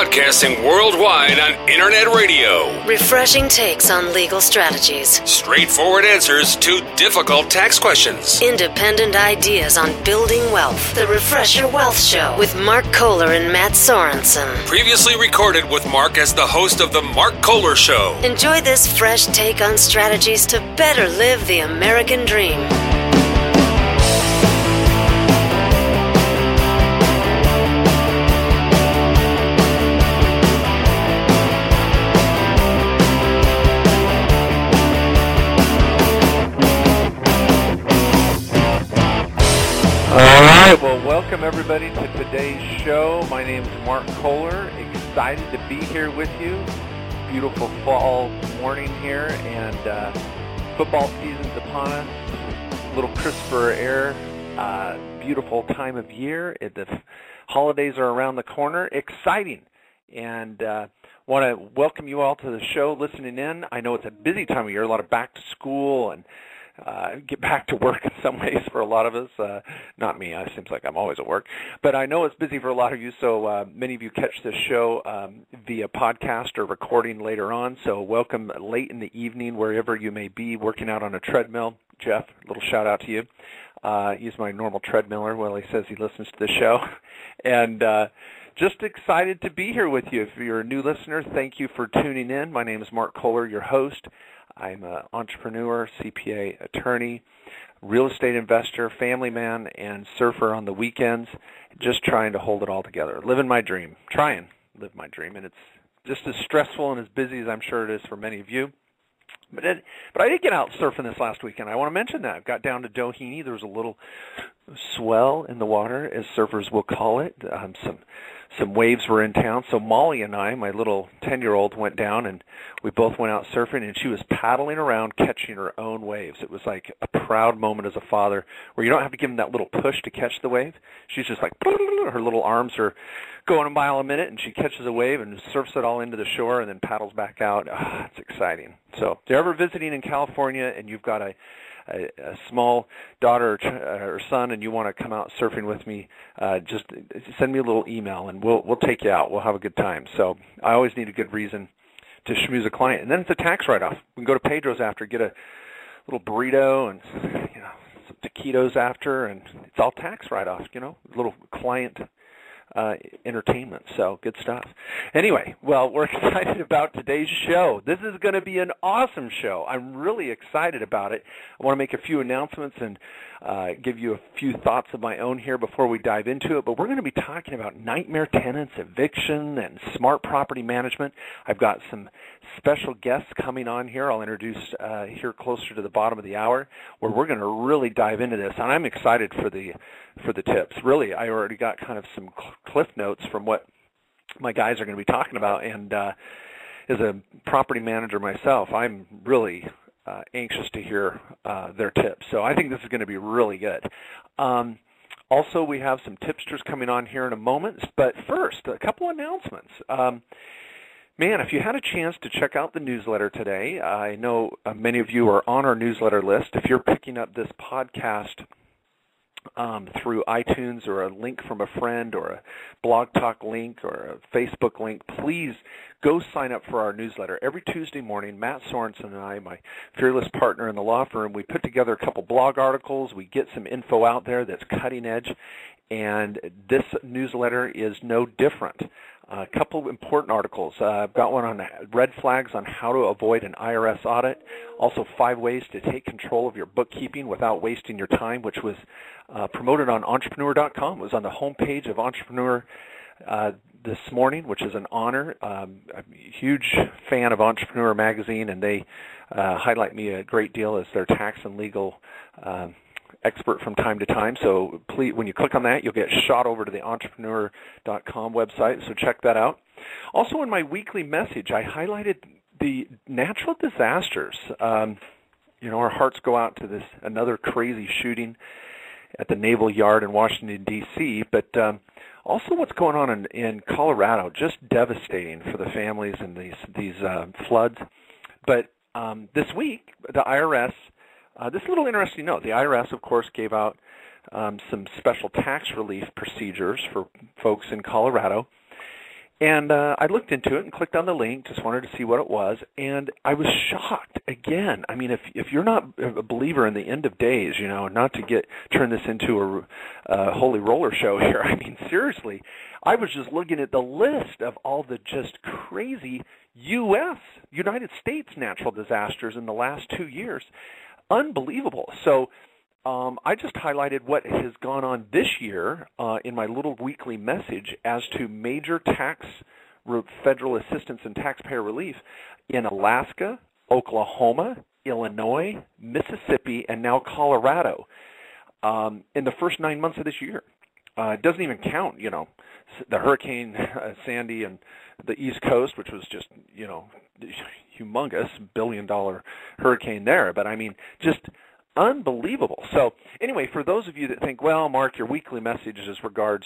Broadcasting worldwide on Internet radio. Refreshing takes on legal strategies. Straightforward answers to difficult tax questions. Independent ideas on building wealth. The Refresher Wealth Show with Mark Kohler and Matt Sorensen. Previously recorded with Mark as the host of The Mark Kohler Show. Enjoy this fresh take on strategies to better live the American dream. All right, well, welcome everybody to today's show. My name is Mark Kohler. Excited to be here with you. Beautiful fall morning here, and football season's upon us. A little crisper air, beautiful time of year. The holidays are around the corner. Exciting. And want to welcome you all to the show listening in. I know it's a busy time of year, a lot of back to school and get back to work in some ways for a lot of us. Not me. It seems like I'm always at work. But I know it's busy for a lot of you, so many of you catch this show via podcast or recording later on. So welcome late in the evening, wherever you may be, working out on a treadmill. Jeff, a little shout-out to you. He's my normal treadmiller. Well, he says he listens to the show. And just excited to be here with you. If you're a new listener, thank you for tuning in. My name is Mark Kohler, your host. I'm an entrepreneur, CPA, attorney, real estate investor, family man, and surfer on the weekends, just trying to hold it all together. Living my dream. Trying to live my dream. And it's just as stressful and as busy as I'm sure it is for many of you. But I did get out surfing this last weekend. I want to mention that. I got down to Doheny. There was a little swell in the water, as surfers will call it. Some waves were in town. So Molly and I, my little 10-year-old, went down, and we both went out surfing, and she was paddling around catching her own waves. It was like a proud moment as a father where you don't have to give them that little push to catch the wave. She's just like, her little arms are going a mile a minute, and she catches a wave and surfs it all into the shore and then paddles back out. It's exciting. So if you're ever visiting in California and you've got a small daughter or son and you want to come out surfing with me, just send me a little email and we'll take you out. We'll have a good time. So I always need a good reason to schmooze a client. And then it's a tax write-off. We can go to Pedro's after, get a little burrito and some taquitos after, and it's all tax write-off, a little client entertainment. So good stuff. Anyway, well, we're excited about today's show. This is going to be an awesome show. I'm really excited about it. I want to make a few announcements and give you a few thoughts of my own here before we dive into it. But we're going to be talking about nightmare tenants, eviction, and smart property management. I've got some special guests coming on here. I'll introduce here closer to the bottom of the hour, where we're going to really dive into this. And I'm excited for the tips. Really, I already got kind of some cliff notes from what my guys are going to be talking about. And as a property manager myself, I'm really anxious to hear their tips. So I think this is going to be really good. Also, we have some tipsters coming on here in a moment. But first, a couple announcements. Man, if you had a chance to check out the newsletter today, I know many of you are on our newsletter list. If you're picking up this podcast through iTunes or a link from a friend or a Blog Talk link or a Facebook link, please go sign up for our newsletter. Every Tuesday morning, Matt Sorensen and I, my fearless partner in the law firm, we put together a couple blog articles. We get some info out there that's cutting edge, and this newsletter is no different. A couple important articles. I've got one on red flags on how to avoid an IRS audit. Also, 5 ways to take control of your bookkeeping without wasting your time, which was promoted on Entrepreneur.com. It was on the homepage of Entrepreneur this morning, which is an honor. I'm a huge fan of Entrepreneur Magazine, and they highlight me a great deal as their tax and legal expert from time to time. So please, when you click on that, you'll get shot over to the Entrepreneur.com website, so check that out. Also, in my weekly message, I highlighted the natural disasters. Our hearts go out to another crazy shooting at the Naval Yard in Washington, D.C., but also what's going on in Colorado, just devastating for the families and these floods. But this week, the IRS, this is a little interesting note. The IRS, of course, gave out some special tax relief procedures for folks in Colorado. And I looked into it and clicked on the link, just wanted to see what it was, and I was shocked again. I mean, if you're not a believer in the end of days, not to turn this into a holy roller show here, I mean, seriously, I was just looking at the list of all the just crazy United States natural disasters in the last 2 years. Unbelievable. So I just highlighted what has gone on this year in my little weekly message as to major federal assistance and taxpayer relief in Alaska, Oklahoma, Illinois, Mississippi, and now Colorado in the first 9 months of this year. It doesn't even count, the Hurricane Sandy and the East Coast, which was just, humongous, billion-dollar hurricane there. But I mean, just unbelievable. So anyway, for those of you that think, well, Mark, your weekly message is in regards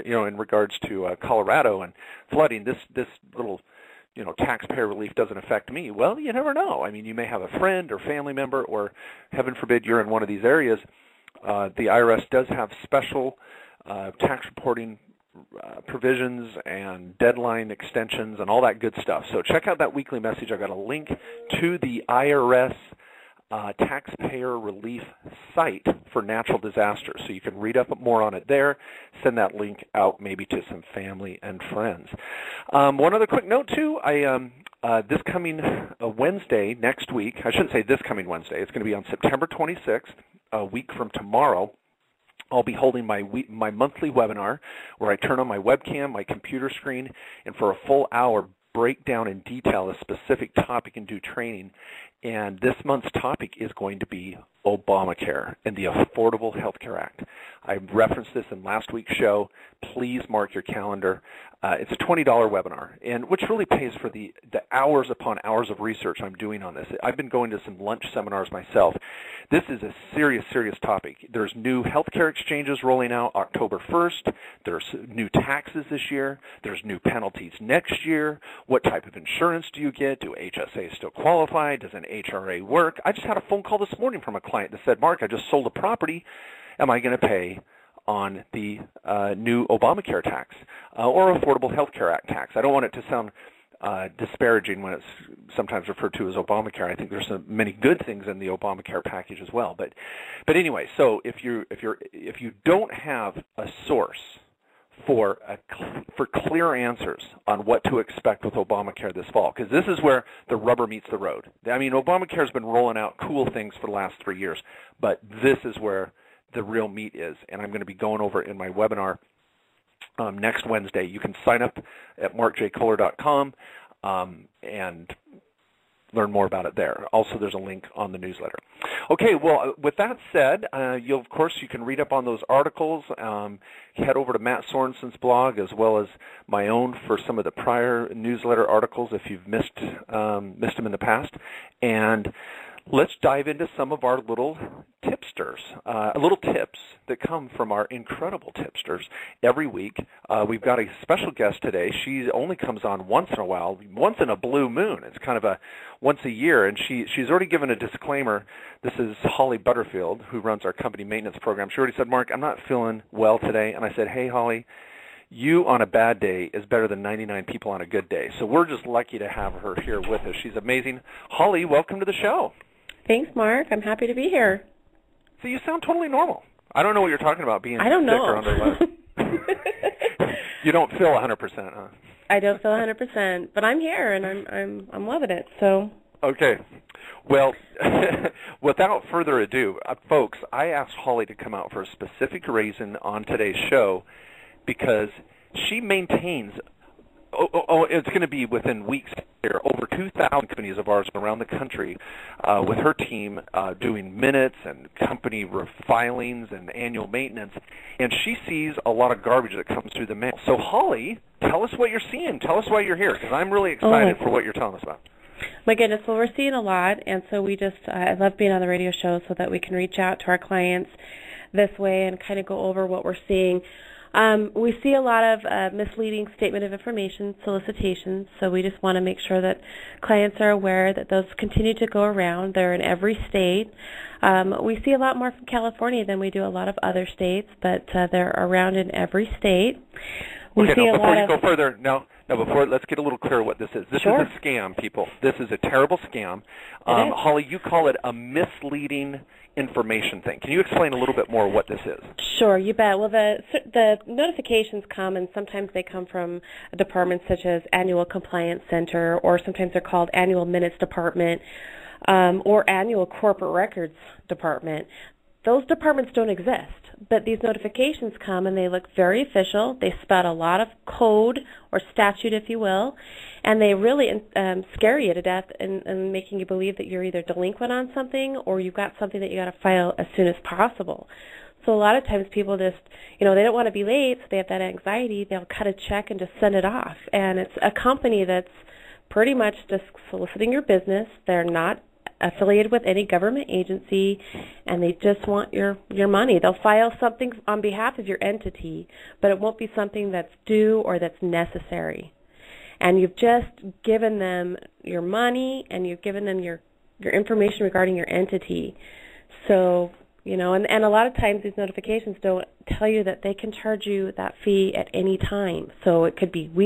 to Colorado and flooding, this little taxpayer relief doesn't affect me. Well, you never know. I mean, you may have a friend or family member, or heaven forbid you're in one of these areas. The IRS does have special tax reporting provisions and deadline extensions and all that good stuff. So check out that weekly message. I've got a link to the IRS taxpayer relief site for natural disasters. So you can read up more on it there. Send that link out maybe to some family and friends. One other quick note, too. This coming Wednesday, next week, I shouldn't say this coming Wednesday. It's going to be on September 26th, a week from tomorrow. I'll be holding my monthly webinar where I turn on my webcam, my computer screen, and for a full hour break down in detail a specific topic and do training. And this month's topic is going to be Obamacare and the Affordable Health Care Act. I referenced this in last week's show. Please mark your calendar. It's a $20 webinar, and which really pays for the hours upon hours of research I'm doing on this. I've been going to some lunch seminars myself. This is a serious, serious topic. There's new healthcare exchanges rolling out October 1st. There's new taxes this year. There's new penalties next year. What type of insurance do you get? Do HSAs still qualify? Does an HRA work? I just had a phone call this morning from a client that said, Mark, I just sold a property. Am I going to pay on the new Obamacare tax or Affordable Health Care Act tax? I don't want it to sound disparaging when it's sometimes referred to as Obamacare. I think there's many good things in the Obamacare package as well. But anyway, so if you don't have a source for clear answers on what to expect with Obamacare this fall, because this is where the rubber meets the road. I mean, Obamacare has been rolling out cool things for the last 3 years, but this is where the real meat is, and I'm going to be going over it in my webinar next Wednesday. You can sign up at markjkohler.com and learn more about it there. Also, there's a link on the newsletter. Okay, well, with that said, of course, you can read up on those articles. Head over to Matt Sorensen's blog as well as my own for some of the prior newsletter articles if you've missed them in the past. And let's dive into some of our little tipsters, little tips that come from our incredible tipsters every week. We've got a special guest today. She only comes on once in a while, once in a blue moon. It's kind of a once a year, and she's already given a disclaimer. This is Holly Butterfield, who runs our company maintenance program. She already said, Mark, I'm not feeling well today. And I said, hey, Holly, you on a bad day is better than 99 people on a good day. So we're just lucky to have her here with us. She's amazing. Holly, welcome to the show. Thanks, Mark. I'm happy to be here. So you sound totally normal. I don't know what you're talking about being sick or under weather. You don't feel 100%, huh? I don't feel 100%, but I'm here and I'm loving it. So okay. Well, without further ado, folks, I asked Holly to come out for a specific reason on today's show because she maintains. It's going to be within weeks here. Over 2,000 companies of ours around the country with her team doing minutes and company filings and annual maintenance. And she sees a lot of garbage that comes through the mail. So, Holly, tell us what you're seeing. Tell us why you're here, because I'm really excited for what you're telling us about. My goodness, well, we're seeing a lot. And so I love being on the radio show so that we can reach out to our clients this way and kind of go over what we're seeing. We see a lot of misleading statement of information solicitations, so we just want to make sure that clients are aware that those continue to go around. They're in every state. We see a lot more from California than we do a lot of other states, but they're around in every state. Okay, now, before you go further, let's get a little clearer what this is. This is a scam, people. This is a terrible scam. Holly, you call it a misleading information thing. Can you explain a little bit more what this is? Sure, you bet. Well, the notifications come, and sometimes they come from departments such as Annual Compliance Center, or sometimes they're called Annual Minutes Department, or Annual Corporate Records Department. Those departments don't exist, but these notifications come and they look very official. They spout a lot of code or statute, if you will, and they really scare you to death and making you believe that you're either delinquent on something or you've got something that you got to file as soon as possible. So a lot of times people just, they don't want to be late, so they have that anxiety. They'll cut a check and just send it off, and it's a company that's pretty much just soliciting your business. They're not affiliated with any government agency, and they just want your money. They'll file something on behalf of your entity, but it won't be something that's due or that's necessary. And you've just given them your money, and you've given them your information regarding your entity. So, and a lot of times these notifications don't tell you that they can charge you that fee at any time. So it could be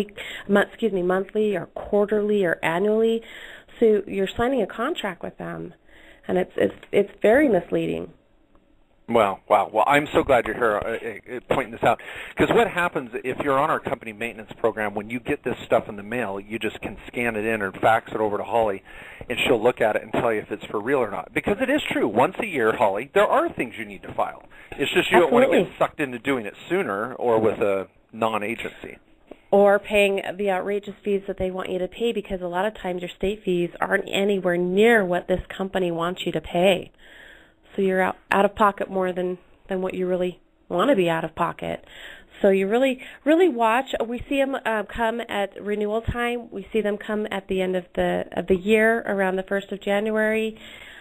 monthly or quarterly or annually. So you're signing a contract with them, and it's very misleading. Wow. Well, I'm so glad you're here pointing this out. Because what happens if you're on our company maintenance program, when you get this stuff in the mail, you just can scan it in or fax it over to Holly, and she'll look at it and tell you if it's for real or not. Because it is true. Once a year, Holly, there are things you need to file. It's just you don't want to get sucked into doing it sooner or with a non-agency. Or paying the outrageous fees that they want you to pay, because a lot of times your state fees aren't anywhere near what this company wants you to pay. So you're out of pocket more than what you really want to be out of pocket. So you really watch. We see them come at renewal time. We see them come at the end of the year, around the 1st of January.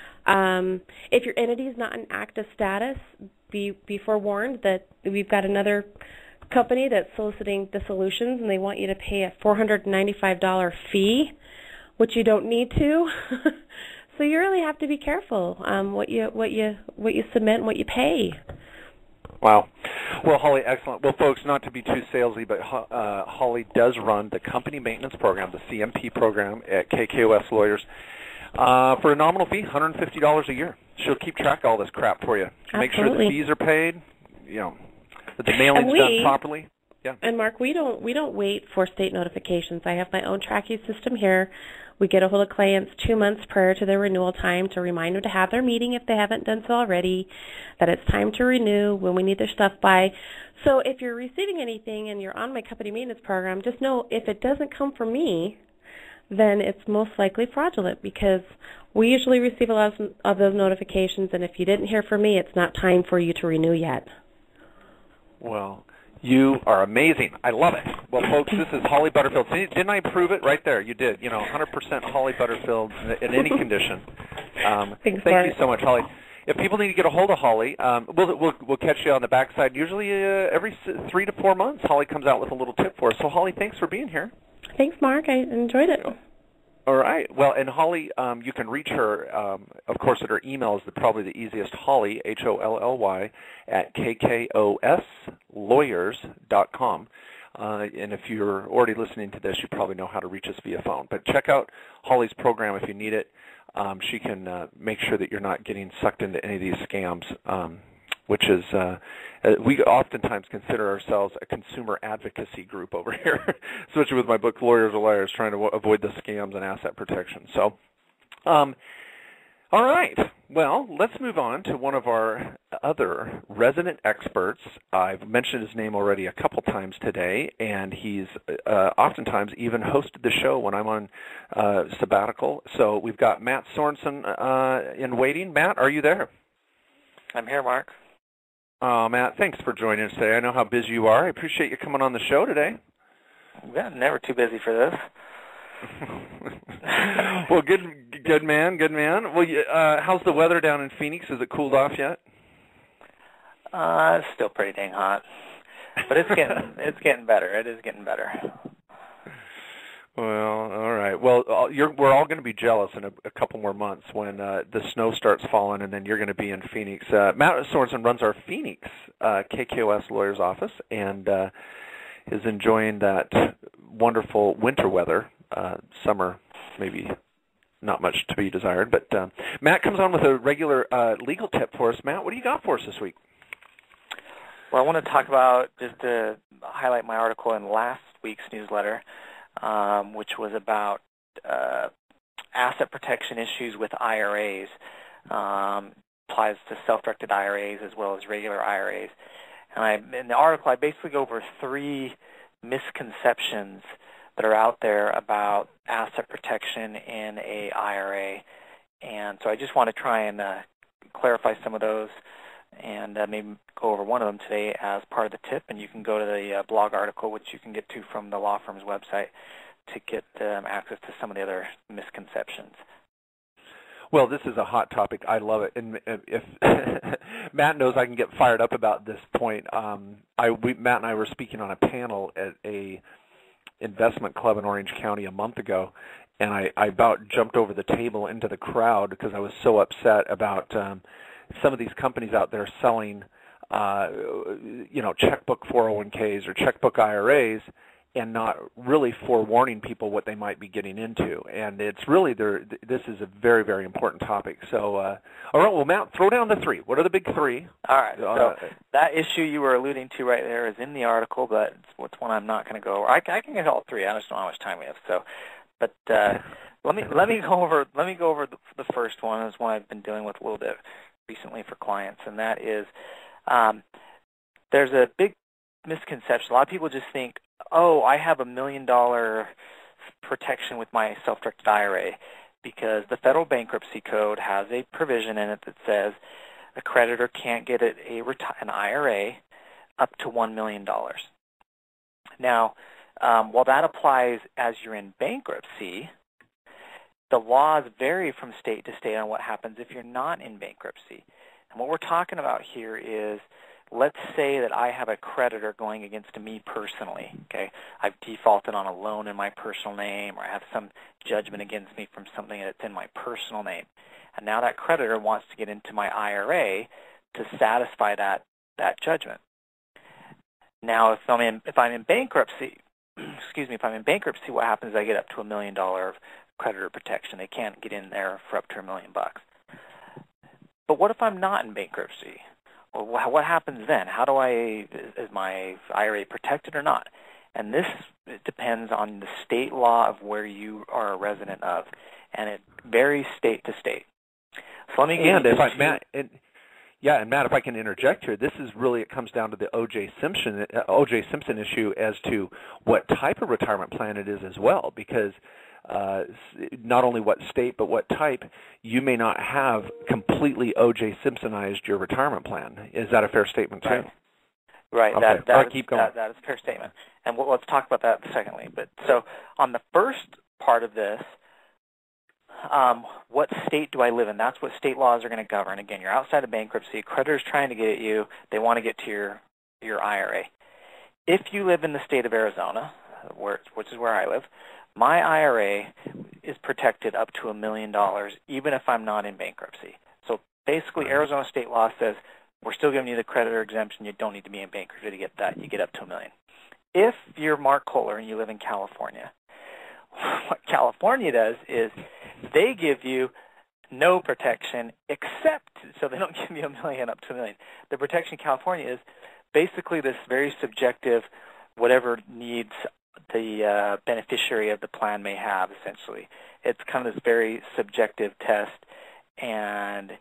If your entity is not in active status, be forewarned that we've got another company that's soliciting dissolutions, and they want you to pay a $495 fee, which you don't need to. So you really have to be careful what you submit and what you pay. Wow. Well, Holly, excellent. Well, folks, not to be too salesy, but Holly does run the company maintenance program, the CMP program at KKOS Lawyers, for a nominal fee, $150 a year. She'll keep track of all this crap for you. Make sure the fees are paid, that the mailing's done properly. Yeah. And Mark, we don't wait for state notifications. I have my own tracking system here. We get a hold of clients 2 months prior to their renewal time to remind them to have their meeting if they haven't done so already, that it's time to renew, when we need their stuff by. So if you're receiving anything and you're on my company maintenance program, just know if it doesn't come from me, then it's most likely fraudulent, because we usually receive a lot of those notifications, and if you didn't hear from me, it's not time for you to renew yet. Well, you are amazing. I love it. Well, folks, this is Holly Butterfield. Didn't I prove it right there? You did. 100% Holly Butterfield in any condition. Thank you so much, Holly. If people need to get a hold of Holly, we'll catch you on the backside. Usually every 3 to 4 months, Holly comes out with a little tip for us. So, Holly, thanks for being here. Thanks, Mark. I enjoyed it. All right. Well, and Holly, you can reach her, of course, at her email is probably the easiest, Holly, HOLLY, at KKOSlawyers.com. And if you're already listening to this, you probably know how to reach us via phone. But check out Holly's program if you need it. She can make sure that you're not getting sucked into any of these scams, which is we oftentimes consider ourselves a consumer advocacy group over here, especially with my book, Lawyers Are Liars, trying to avoid the scams and asset protection. So, all right. Well, let's move on to one of our other resident experts. I've mentioned his name already a couple times today, and he's oftentimes even hosted the show when I'm on sabbatical. So we've got Matt Sorensen in waiting. Matt, are you there? I'm here, Mark. Oh, Matt, thanks for joining us today. I know how busy you are. I appreciate you coming on the show today. Yeah, never too busy for this. Well, good man. Well, how's the weather down in Phoenix? Has it cooled off yet? It's still pretty dang hot, but it's getting better. It is getting better. Well, all right. Well, we're all going to be jealous in a couple more months when the snow starts falling, and then you're going to be in Phoenix. Matt Sorensen runs our Phoenix KKOS Lawyers office, and is enjoying that wonderful winter weather. Summer, maybe not much to be desired. But Matt comes on with a regular legal tip for us. Matt, what do you got for us this week? Well, I want to talk about, just to highlight my article in last week's newsletter, which was about asset protection issues with IRAs. Applies to self-directed IRAs as well as regular IRAs. And in the article, I basically go over 3 misconceptions that are out there about asset protection in a IRA. And so I just want to try and clarify some of those and maybe go over one of them today as part of the tip. And you can go to the blog article, which you can get to from the law firm's website, to get access to some of the other misconceptions. Well, this is a hot topic. I love it. And if Matt knows I can get fired up about this point. Matt and I were speaking on a panel at a investment club in Orange County a month ago, and I about jumped over the table into the crowd because I was so upset about some of these companies out there selling, checkbook 401ks or checkbook IRAs, and not really forewarning people what they might be getting into. And it's really, this is a very, very important topic. So, all right, well, Matt, throw down the 3. What are the big 3? All right, so that issue you were alluding to right there is in the article, but it's one I'm not going to go over. I can get all 3. I just don't know how much time we have. So, but let me go over the first one. It's one I've been dealing with a little bit recently for clients, and that is there's a big misconception. A lot of people just think, oh, I have $1 million protection with my self-directed IRA because the Federal Bankruptcy Code has a provision in it that says a creditor can't get an IRA up to $1 million. Now, while that applies as you're in bankruptcy, the laws vary from state to state on what happens if you're not in bankruptcy. And what we're talking about here is, let's say that I have a creditor going against me personally, okay? I've defaulted on a loan in my personal name, or I have some judgment against me from something that's in my personal name. And now that creditor wants to get into my IRA to satisfy that judgment. Now, if I'm in bankruptcy, what happens is I get up to $1 million of creditor protection. They can't get in there for up to $1 million. But what if I'm not in bankruptcy? Well, what happens then? Is my IRA protected or not? And this depends on the state law of where you are a resident of, and it varies state to state. So let me Matt, if I can interject here, this is really, it comes down to the O.J. Simpson issue as to what type of retirement plan it is as well, because not only what state but what type, you may not have completely O.J. Simpsonized your retirement plan. Is that a fair statement too? Right. Okay. Keep going. That is a fair statement. And let's talk about that secondly. But so on the first part of this, what state do I live in? That's what state laws are going to govern. Again, you're outside of bankruptcy. A creditor's trying to get at you. They want to get to your IRA. If you live in the state of Arizona, which is where I live, my IRA is protected up to $1 million, even if I'm not in bankruptcy. So basically, Arizona state law says we're still giving you the creditor exemption. You don't need to be in bankruptcy to get that. You get up to $1 million. If you're Mark Kohler and you live in California, what California does is they give you no protection so they don't give you $1 million up to $1 million. The protection in California is basically this very subjective, whatever needs the beneficiary of the plan may have, essentially. It's kind of this very subjective test, and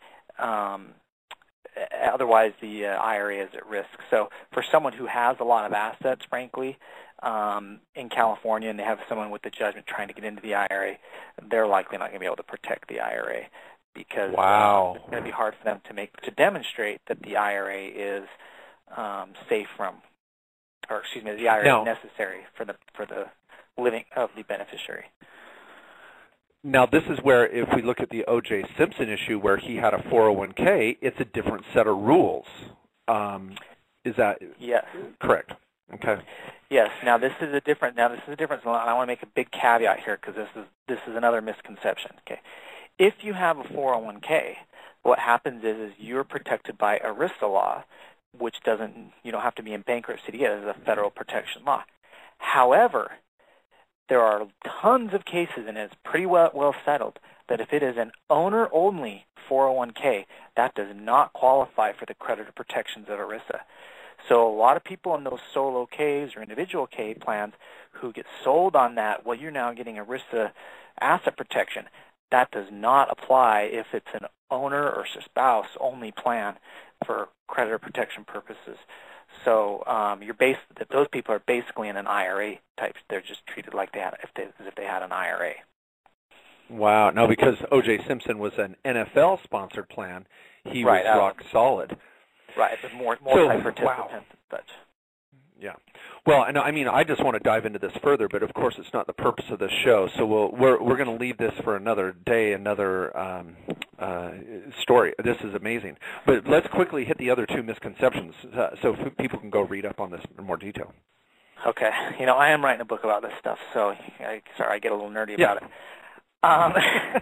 otherwise the IRA is at risk. So for someone who has a lot of assets, frankly, in California, and they have someone with the judgment trying to get into the IRA, they're likely not going to be able to protect the IRA because it's going to be hard for them to demonstrate that the IRA is safe from, the IRA is necessary for the living of the beneficiary. Now, this is where, if we look at the O.J. Simpson issue, where he had a 401k, it's a different set of rules. Is that correct? Okay. Yes. Now, this is a difference. And I want to make a big caveat here because this is another misconception. Okay. If you have a 401k, what happens is you're protected by ERISA law, which you don't have to be in bankruptcy to get it. It's a federal protection law. However, there are tons of cases, and it's pretty well settled, that if it is an owner-only 401k, that does not qualify for the creditor protections of ERISA. So a lot of people in those solo Ks or individual K plans who get sold on that, well, you're now getting ERISA asset protection. That does not apply if it's an owner or spouse-only plan for creditor protection purposes. So those people are basically in an IRA type. They're just treated like as if they had an IRA. Wow. No, because O.J. Simpson was an NFL-sponsored plan, he was rock solid. Right, but more type participants and such. Yeah. Well, I just want to dive into this further, but of course it's not the purpose of this show. So we're going to leave this for another day, another story. This is amazing. But let's quickly hit the other two misconceptions so people can go read up on this in more detail. Okay. I am writing a book about this stuff, so I get a little nerdy about it. All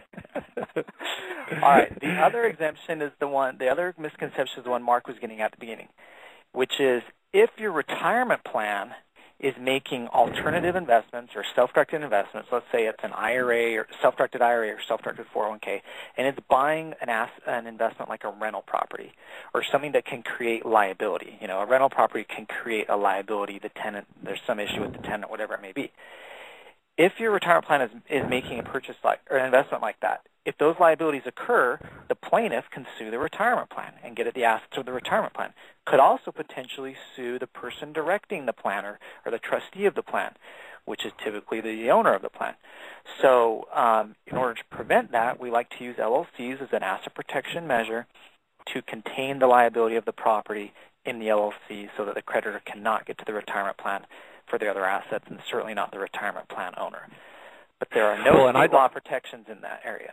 right. The other exemption is the other misconception is the one Mark was getting at the beginning, which is if your retirement plan is making alternative investments or self-directed investments, let's say it's an IRA or self-directed IRA or self-directed 401k, and it's buying an investment like a rental property or something that can create liability. A rental property can create a liability. The tenant, there's some issue with the tenant, whatever it may be. If your retirement plan is making a purchase or an investment like that, if those liabilities occur, the plaintiff can sue the retirement plan and get at the assets of the retirement plan. Could also potentially sue the person directing the plan or the trustee of the plan, which is typically the owner of the plan. So in order to prevent that, we like to use LLCs as an asset protection measure to contain the liability of the property in the LLC so that the creditor cannot get to the retirement plan for the other assets, and certainly not the retirement plan owner. But there are no state law protections in that area.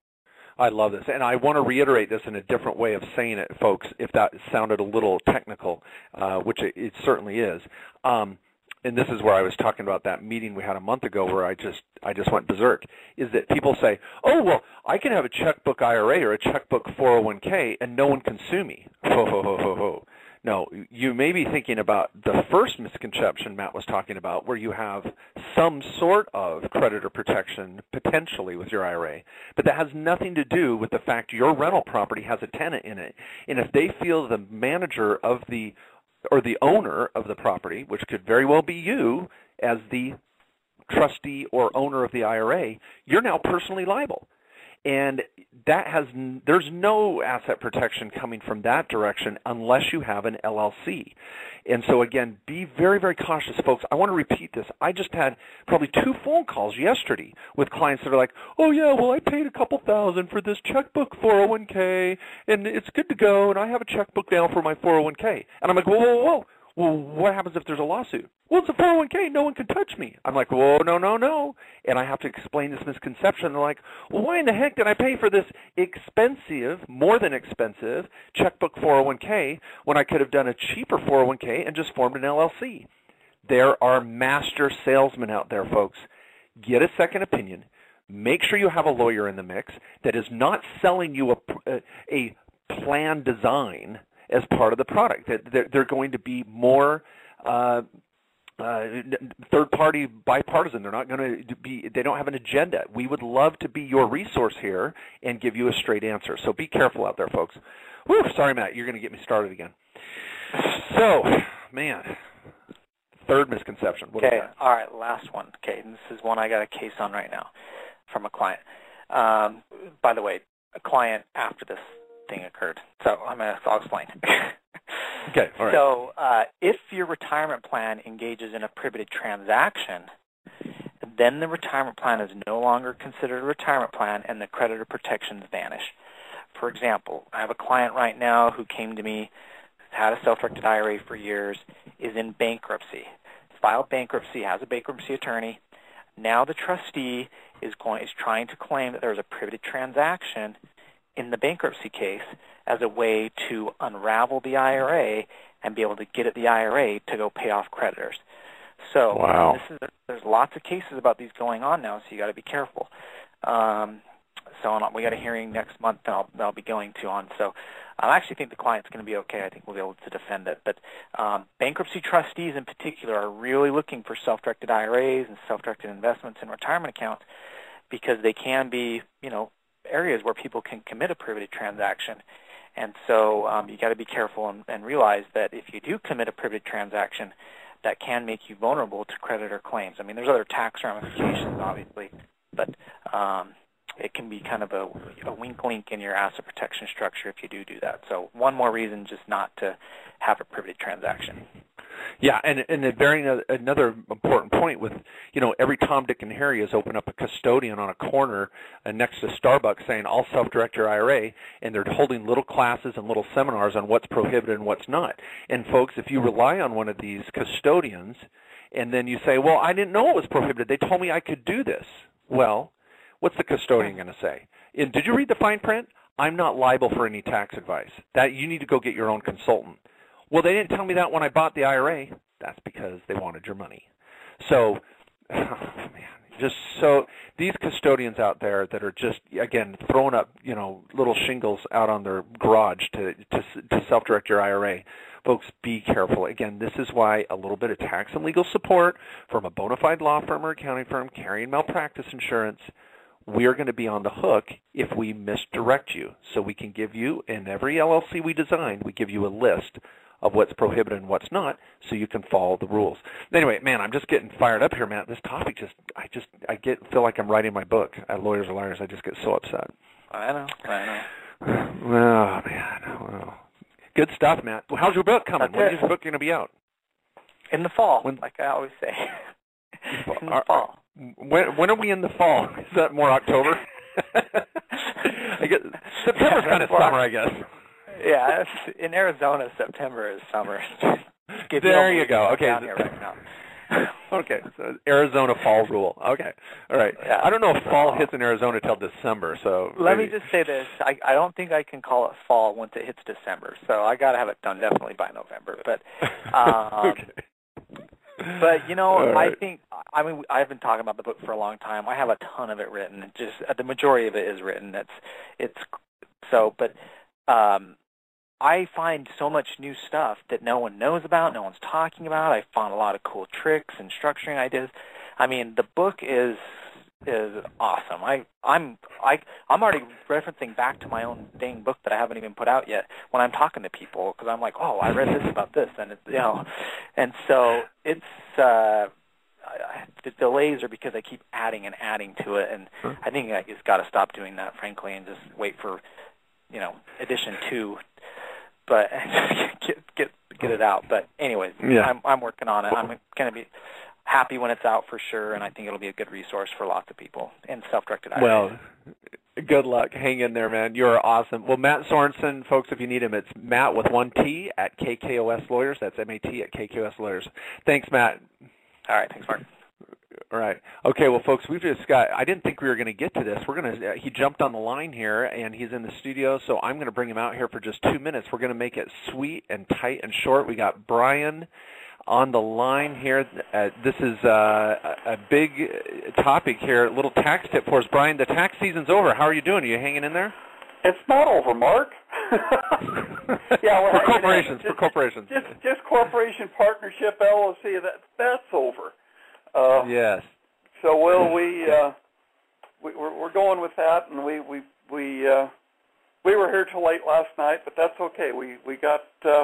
I love this, and I want to reiterate this in a different way of saying it, folks, if that sounded a little technical, which it certainly is. And this is where I was talking about that meeting we had a month ago where I just went berserk, is that people say, oh, well, I can have a checkbook IRA or a checkbook 401k and no one can sue me. Ho, ho, ho, ho, ho. No, you may be thinking about the first misconception Matt was talking about, where you have some sort of creditor protection potentially with your IRA, but that has nothing to do with the fact your rental property has a tenant in it. And if they feel the manager of or the owner of the property, which could very well be you as the trustee or owner of the IRA, you're now personally liable. And there's no asset protection coming from that direction unless you have an LLC. And so, again, be very, very cautious, folks. I want to repeat this. I just had probably 2 phone calls yesterday with clients that are like, oh, yeah, well, I paid a couple $1,000 for this checkbook 401k, and it's good to go, and I have a checkbook now for my 401k. And I'm like, whoa, whoa, whoa. Well, what happens if there's a lawsuit? Well, it's a 401k. No one can touch me. I'm like, whoa, no, no, no. And I have to explain this misconception. They're like, well, why in the heck did I pay for this expensive, more than expensive, checkbook 401k when I could have done a cheaper 401k and just formed an LLC? There are master salesmen out there, folks. Get a second opinion. Make sure you have a lawyer in the mix that is not selling you a plan design as part of the product. They're going to be more third-party bipartisan. They're not going to be. They don't have an agenda. We would love to be your resource here and give you a straight answer. So be careful out there, folks. Whew, sorry, Matt. You're going to get me started again. So, man, third misconception. What is that? All right, last one. Okay, and this is one I got a case on right now from a client. By the way, a client after this thing occurred. So I'll explain. Okay, all right. So if your retirement plan engages in a prohibited transaction, then the retirement plan is no longer considered a retirement plan and the creditor protections vanish. For example, I have a client right now who came to me, had a self-directed IRA for years, is in bankruptcy, filed bankruptcy, has a bankruptcy attorney. Now the trustee is trying to claim that there was a prohibited transaction in the bankruptcy case as a way to unravel the IRA and be able to get at the IRA to go pay off creditors. So wow. There's lots of cases about these going on now, so you got to be careful. So we got a hearing next month that I'll be going to on. So I actually think the client's going to be okay. I think we'll be able to defend it. But bankruptcy trustees in particular are really looking for self-directed IRAs and self-directed investments and retirement accounts because they can be, areas where people can commit a privileged transaction. And so you got to be careful and realize that if you do commit a privileged transaction, that can make you vulnerable to creditor claims. I mean, there's other tax ramifications, obviously, but it can be kind of a wink link in your asset protection structure if you do that. So one more reason just not to have a privileged transaction. Yeah, and bearing another important point with, every Tom, Dick, and Harry has opened up a custodian on a corner next to Starbucks saying, I'll self-direct your IRA, and they're holding little classes and little seminars on what's prohibited and what's not. And folks, if you rely on one of these custodians and then you say, well, I didn't know it was prohibited. They told me I could do this. Well, what's the custodian going to say? And did you read the fine print? I'm not liable for any tax advice. That you need to go get your own consultant. Well, they didn't tell me that when I bought the IRA. That's because they wanted your money. So, just so these custodians out there that are just, again, throwing up, little shingles out on their garage to self-direct your IRA, folks, be careful. Again, this is why a little bit of tax and legal support from a bona fide law firm or accounting firm carrying malpractice insurance, we're going to be on the hook if we misdirect you. So we can give you, in every LLC we design, we give you a list of what's prohibited and what's not, so you can follow the rules. Anyway, man, I'm just getting fired up here, man. This topic feel like I'm writing my book. Lawyers are liars. I just get so upset. I know. Oh, man. Well, good stuff, Matt. Well, how's your book coming? When is your book going to be out? In the fall, like I always say. In the fall. When are we in the fall? Is that more October? September's kind of summer, I guess. Yeah, in Arizona, September is summer. There you go. Okay. Down here right now. Okay, so Arizona fall rule. Okay, all right. Yeah. I don't know if fall hits in Arizona till December, so let me just say this: I don't think I can call it fall once it hits December. So I got to have it done definitely by November. But okay. But right. I think I've been talking about the book for a long time. I have a ton of it written. Just the majority of it is written. But I find so much new stuff that no one knows about, no one's talking about. I found a lot of cool tricks and structuring ideas. I mean, the book is awesome. I'm already referencing back to my own dang book that I haven't even put out yet when I'm talking to people because I'm like, oh, I read this about this, and and so it's the delays are because I keep adding and adding to it, and I think I just got to stop doing that, frankly, and just wait for edition 2. But get it out. But anyways, yeah. I'm working on it. I'm going to be happy when it's out for sure, and I think it'll be a good resource for lots of people in self-directed IRAs. Well, good luck. Hang in there, man. You're awesome. Well, Matt Sorensen, folks, if you need him, it's Matt with one T at KKOS Lawyers. That's M-A-T at KKOS Lawyers. Thanks, Matt. All right. Thanks, Mark. All right. Okay, well, folks, we've just got, I didn't think we were going to get to this. He jumped on the line here, and he's in the studio, so I'm going to bring him out here for just 2 minutes. We're going to make it sweet and tight and short. We got Brian on the line here. This is a big topic here, a little tax tip for us. Brian, the tax season's over. How are you doing? Are you hanging in there? It's not over, Mark. Yeah, for corporations. Just corporation partnership LLC. That's over. Yes. So we're going with that, and we were here till late last night, but that's okay. We got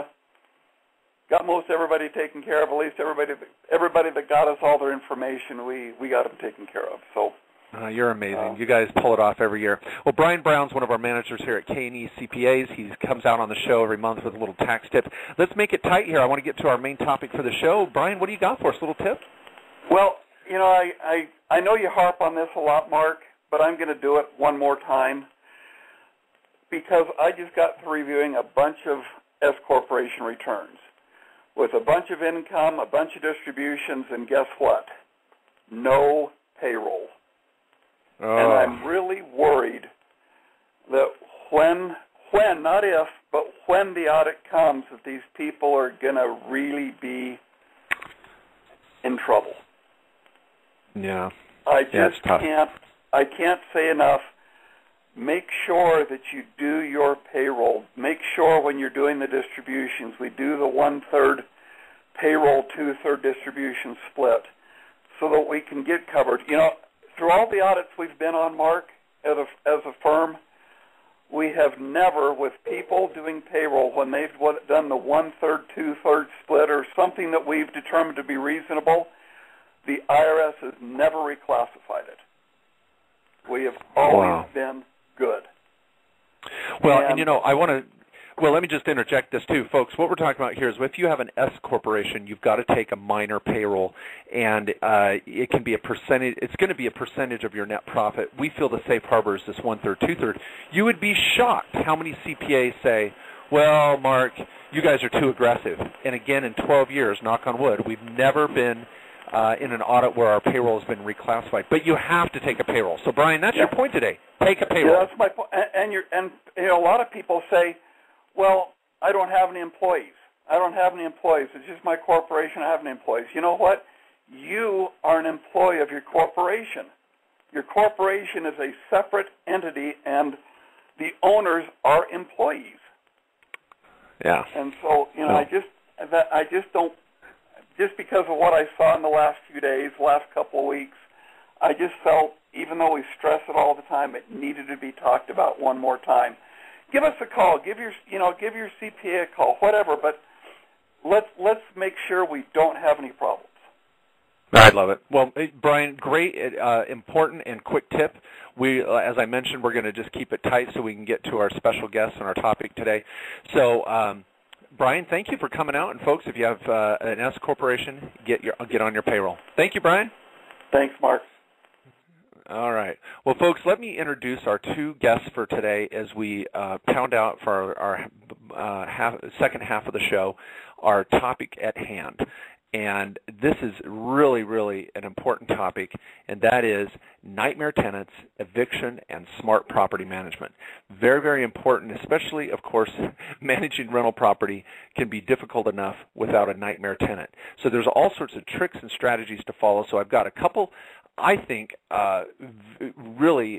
most everybody taken care of. At least everybody that got us all their information, we got them taken care of. So. You're amazing. You guys pull it off every year. Well, Brian Brown's one of our managers here at K&E CPAs. He comes out on the show every month with a little tax tip. Let's make it tight here. I want to get to our main topic for the show. Brian, what do you got for us? A little tip? Well, I know you harp on this a lot, Mark, but I'm going to do it one more time because I just got through reviewing a bunch of S-corporation returns with a bunch of income, a bunch of distributions, and guess what? No payroll. Oh. And I'm really worried that when, not if, but when the audit comes, that these people are going to really be in trouble. Yeah. I can't say enough. make sure that you do your payroll. Make sure when you're doing the distributions, we do the 1/3 payroll, 2/3 distribution split so that we can get covered. You know, through all the audits we've been on, Mark, as a firm, we have never, with people doing payroll, when they've done the 1/3, 2/3 split or something that we've determined to be reasonable, the IRS has never reclassified it. We have always been good. Well, and you know, let me just interject this too, folks. What we're talking about here is if you have an S corporation, you've got to take a minor payroll, and it can be a percentage. It's going to be a percentage of your net profit. We feel the safe harbor is this 1/3, 2/3. You would be shocked how many CPAs say, "Well, Mark, you guys are too aggressive." And again, in 12 years, knock on wood, we've never been in an audit where our payroll has been reclassified. But you have to take a payroll. So, Brian, that's your point today. Take a payroll. Yeah, that's my point. And you know, a lot of people say, "Well, I don't have any employees. I don't have any employees. It's just my corporation. I have any employees." You know what? You are an employee of your corporation. Your corporation is a separate entity, and the owners are employees. Yeah. And so, you know, I just don't. Just because of what I saw in the last few days, last couple of weeks, I just felt, even though we stress it all the time, it needed to be talked about one more time. Give us a call. Give your CPA a call, whatever. But let's make sure we don't have any problems. I love it. Well, Brian, great, important, and quick tip. As I mentioned, we're going to just keep it tight so we can get to our special guests and our topic today. So, Brian, thank you for coming out. And, folks, if you have an S corporation, get on your payroll. Thank you, Brian. Thanks, Mark. All right. Well, folks, let me introduce our two guests for today as we pound out for our second half of the show our topic at hand. And this is really, really an important topic, and that is nightmare tenants, eviction, and smart property management. Very, very important, especially, of course, managing rental property can be difficult enough without a nightmare tenant. So there's all sorts of tricks and strategies to follow. So I've got a couple, I think, really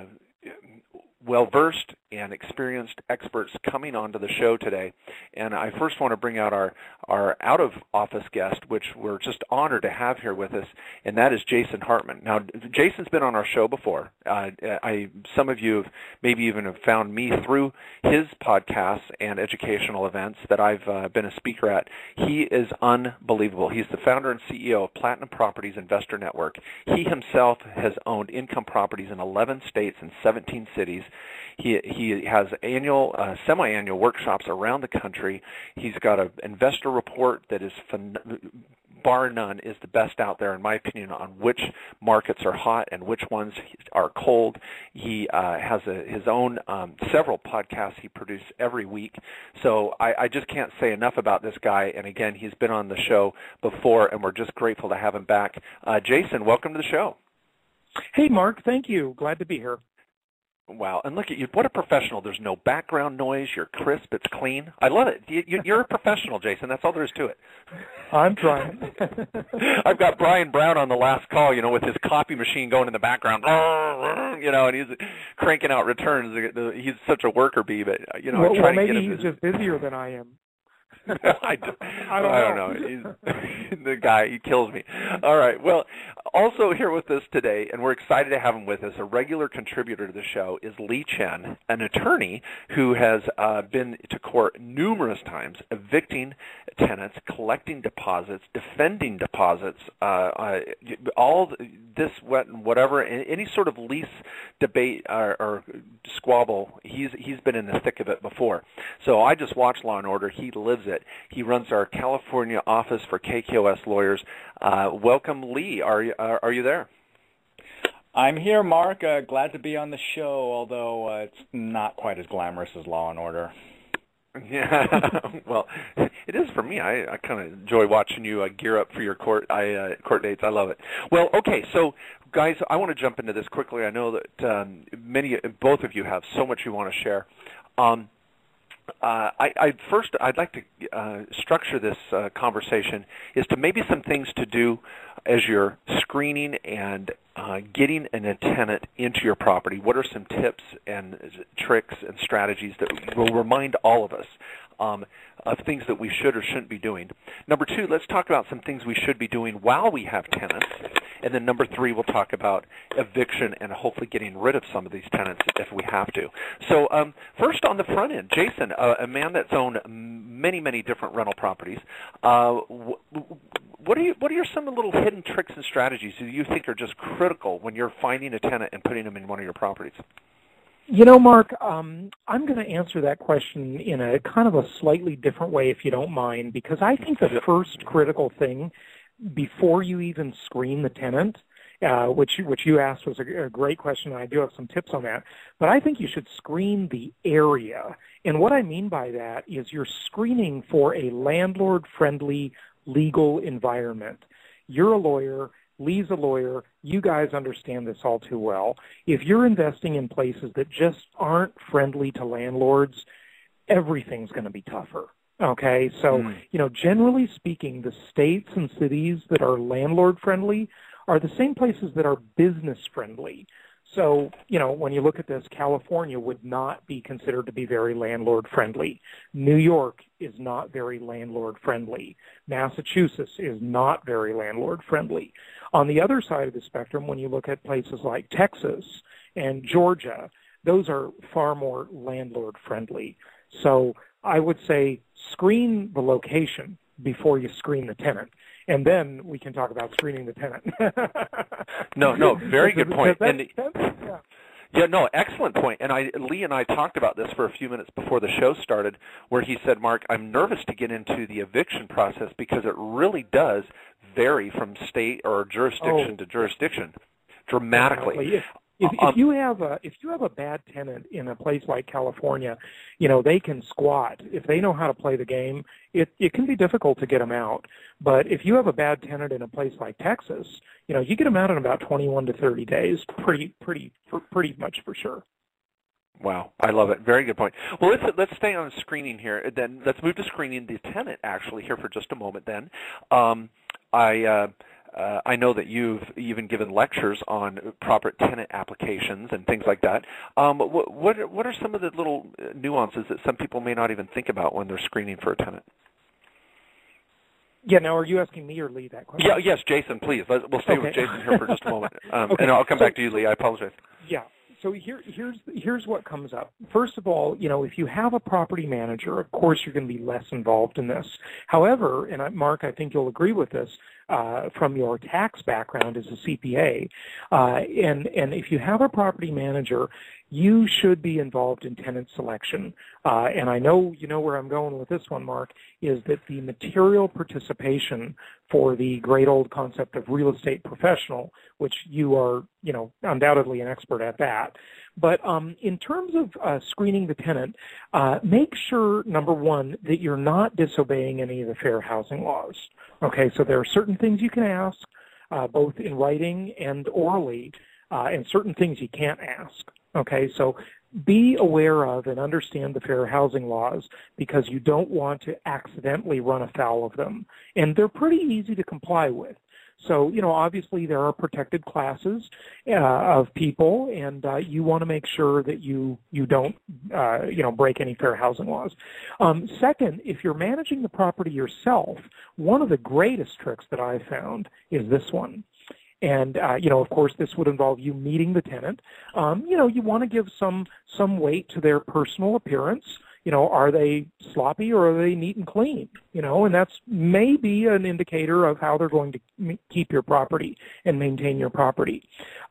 well-versed and experienced experts coming onto the show today. And I first want to bring out our out-of-office guest, which we're just honored to have here with us, and that is Jason Hartman. Now, Jason's been on our show before. Some of you maybe even have found me through his podcasts and educational events that I've been a speaker at. He is unbelievable. He's the founder and CEO of Platinum Properties Investor Network. He himself has owned income properties in 11 states and 17 cities. He has annual, semi-annual workshops around the country. He's got an investor report that is, bar none, is the best out there, in my opinion, on which markets are hot and which ones are cold. He has his own several podcasts he produces every week. So I just can't say enough about this guy. And again, he's been on the show before, and we're just grateful to have him back. Jason, welcome to the show. Hey, Mark. Thank you. Glad to be here. Wow, and look at you. What a professional. There's no background noise. You're crisp. It's clean. I love it. You're a professional, Jason. That's all there is to it. I'm trying. I've got Brian Brown on the last call, with his copy machine going in the background, and he's cranking out returns. He's such a worker bee, but, well, I'm trying to maybe get him. He's just busier than I am. I don't know. He's the guy, he kills me. All right. Well, also here with us today, and we're excited to have him with us, a regular contributor to the show, is Lee Chen, an attorney who has been to court numerous times, evicting tenants, collecting deposits, defending deposits, all this, whatever, any sort of lease debate or squabble, he's been in the thick of it before. So I just watch Law & Order. He lives it. He runs our California office for KKOS Lawyers. Welcome, Lee. Are you there? I'm here, Mark. Glad to be on the show, although it's not quite as glamorous as Law & Order. Yeah, well, it is for me. I kind of enjoy watching you gear up for your court dates. I love it. Well, okay, so guys, I want to jump into this quickly. I know that both of you have so much you want to share. I'd like to structure this conversation is to maybe some things to do as you're screening and getting a tenant into your property. What are some tips and tricks and strategies that will remind all of us of things that we should or shouldn't be doing? Number two, let's talk about some things we should be doing while we have tenants. And then number three, we'll talk about eviction and hopefully getting rid of some of these tenants if we have to. So first on the front end, Jason, a man that's owned many, many different rental properties, what are some of the little hidden tricks and strategies that you think are just critical when you're finding a tenant and putting them in one of your properties? You know, Mark, I'm going to answer that question in a kind of a slightly different way, if you don't mind, because I think the first critical thing before you even screen the tenant, which you asked was a great question, and I do have some tips on that, but I think you should screen the area. And what I mean by that is you're screening for a landlord-friendly legal environment. You're a lawyer. Lee's a lawyer. You guys understand this all too well. If you're investing in places that just aren't friendly to landlords, everything's going to be tougher. Okay, so, generally speaking, the states and cities that are landlord-friendly are the same places that are business-friendly. So, when you look at this, California would not be considered to be very landlord-friendly. New York is not very landlord-friendly. Massachusetts is not very landlord-friendly. On the other side of the spectrum, when you look at places like Texas and Georgia, those are far more landlord-friendly. So I would say screen the location before you screen the tenant, and then we can talk about screening the tenant. No, very good point. Excellent point. And Lee and I talked about this for a few minutes before the show started, where he said, Mark, I'm nervous to get into the eviction process because it really does vary from state or jurisdiction to jurisdiction dramatically. If you have a bad tenant in a place like California, they can squat. If they know how to play the game, it can be difficult to get them out. But if you have a bad tenant in a place like Texas, you get them out in about 21 to 30 days, pretty much for sure. Wow, I love it. Very good point. Well, let's stay on screening here. Then let's move to screening the tenant actually here for just a moment. Then I know that you've even given lectures on proper tenant applications and things like that. What are some of the little nuances that some people may not even think about when they're screening for a tenant? Yeah, now are you asking me or Lee that question? Yeah, yes, Jason, please. We'll stay with Jason here for just a moment. And I'll come back to you, Lee. I apologize. Yeah. So here's what comes up. First of all, if you have a property manager, of course you're going to be less involved in this. However, and Mark, I think you'll agree with this, from your tax background as a CPA, and if you have a property manager, you should be involved in tenant selection. And I know you know where I'm going with this one, Mark, is that the material participation for the great old concept of real estate professional, which you are, undoubtedly an expert at that. But in terms of screening the tenant, make sure, number one, that you're not disobeying any of the fair housing laws. Okay, so there are certain things you can ask, both in writing and orally, and certain things you can't ask. Okay, so be aware of and understand the fair housing laws because you don't want to accidentally run afoul of them. And they're pretty easy to comply with. So, obviously there are protected classes of people, and you want to make sure that you don't, break any fair housing laws. Second, if you're managing the property yourself, one of the greatest tricks that I've found is this one. And, of course, this would involve you meeting the tenant. You want to give some weight to their personal appearance. Are they sloppy or are they neat and clean? And that's maybe an indicator of how they're going to keep your property and maintain your property.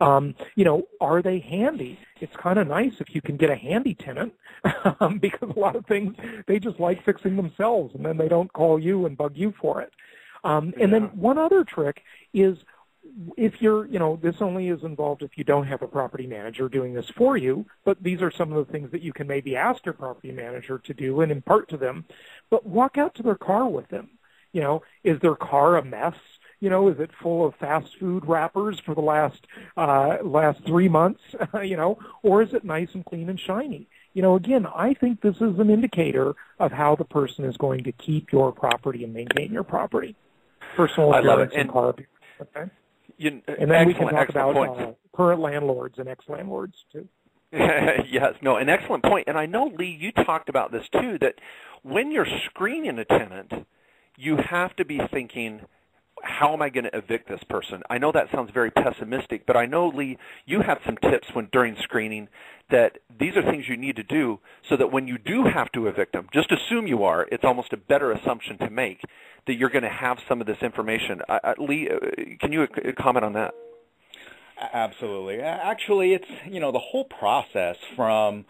Are they handy? It's kind of nice if you can get a handy tenant because a lot of things, they just like fixing themselves and then they don't call you and bug you for it. And then one other trick is, if you're, this only is involved if you don't have a property manager doing this for you, but these are some of the things that you can maybe ask your property manager to do and impart to them. But walk out to their car with them. Is their car a mess? Is it full of fast food wrappers for the last 3 months? Or is it nice and clean and shiny? again, I think this is an indicator of how the person is going to keep your property and maintain your property. Personal appearance and car appearance. Okay. And then we can talk about current landlords and ex-landlords too. Yes, no, an excellent point. And I know, Lee, you talked about this too, that when you're screening a tenant, you have to be thinking, how am I going to evict this person? I know that sounds very pessimistic, but I know, Lee, you have some tips during screening that these are things you need to do so that when you do have to evict them, just assume you are. It's almost a better assumption to make that you're going to have some of this information. Lee, can you comment on that? Absolutely. Actually, it's, the whole process from,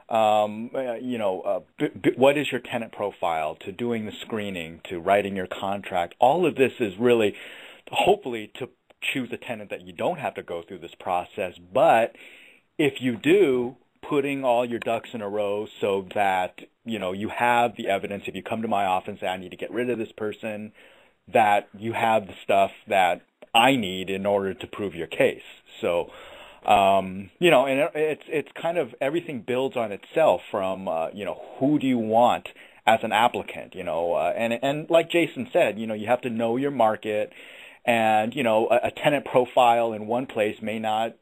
what is your tenant profile, to doing the screening, to writing your contract. All of this is really, hopefully, to choose a tenant that you don't have to go through this process. But if you do, putting all your ducks in a row so that, you have the evidence. If you come to my office and say, I need to get rid of this person, that you have the stuff that I need in order to prove your case. So, and it's kind of everything builds on itself from, who do you want as an applicant, and like Jason said, you have to know your market, and, a tenant profile in one place may not,